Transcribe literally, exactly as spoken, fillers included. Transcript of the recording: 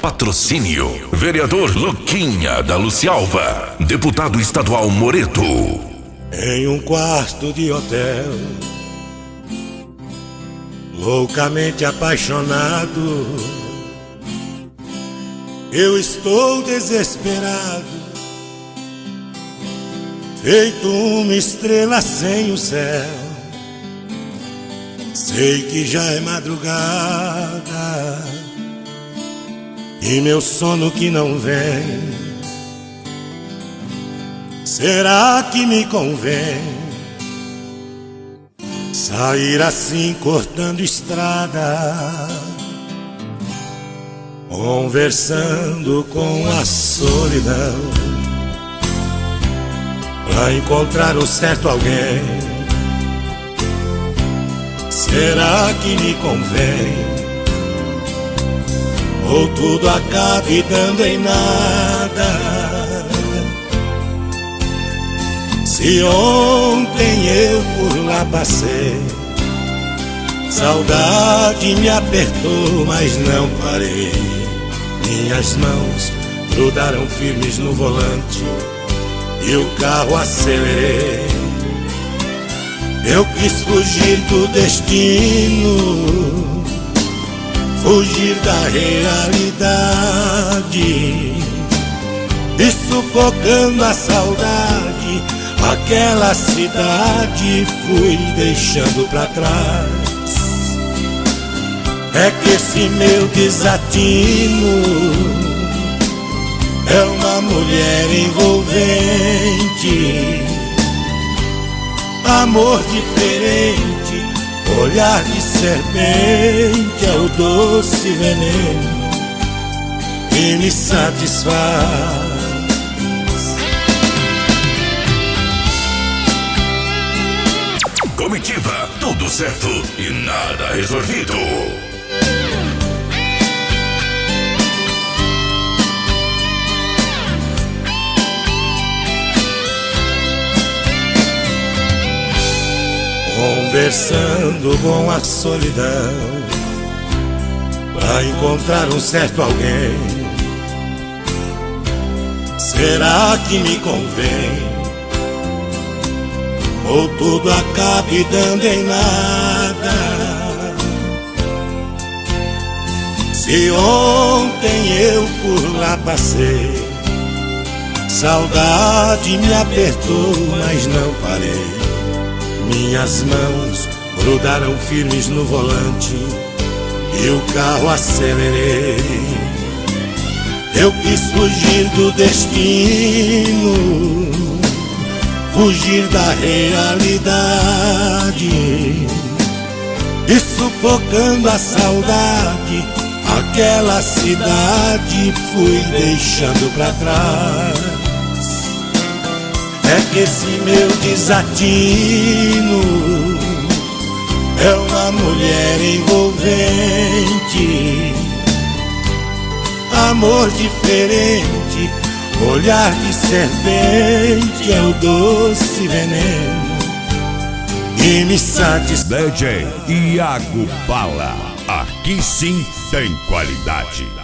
Patrocínio: Vereador Luquinha da Lucialva, Deputado Estadual Moreto. Em um quarto de hotel, loucamente apaixonado, eu estou desesperado, feito uma estrela sem o céu. Sei que já é madrugada e meu sono que não vem. Será que me convém sair assim cortando estrada, conversando com a solidão, pra encontrar o certo alguém? Será que me convém? Ou tudo acabe dando em nada? Se ontem eu por lá passei, saudade me apertou, mas não parei. Minhas mãos grudaram firmes no volante e o carro acelerei. Eu quis fugir do destino, fugir da realidade, e sufocando a saudade, aquela cidade fui deixando pra trás. É que esse meu desatino é uma mulher envolvente, amor diferente, olhar de serpente, é o doce veneno que me satisfaz. Comitiva, tudo certo e nada resolvido. Conversando com a solidão, pra encontrar um certo alguém. Será que me convém? Ou tudo acabe dando em nada? Se ontem eu por lá passei, saudade me apertou, mas não parei. Minhas mãos grudaram firmes no volante e o carro acelerei. Eu quis fugir do destino, fugir da realidade, e sufocando a saudade, aquela cidade fui deixando pra trás. É que esse meu desatino é uma mulher envolvente, amor diferente, olhar de serpente, é o doce veneno que me satisfaz. D J Iago Bala, aqui sim tem qualidade.